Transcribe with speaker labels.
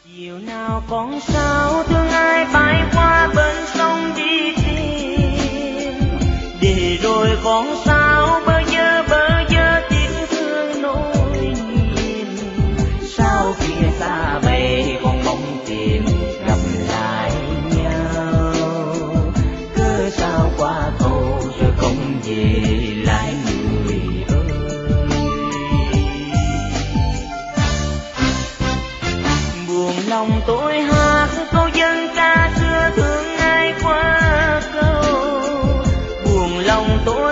Speaker 1: chiều nào con sao thương ai bay qua bên sông đi tìm, để rồi con sao bơ vơ tiếc thương nỗi niềm. Sao phía xa bay con mong tìm gặp lại nhau, cớ sao qua cầu rồi không về lại người ơi. Buồn lòng tôi hát câu dân ca xưa thương ai qua câu, buồn lòng tôi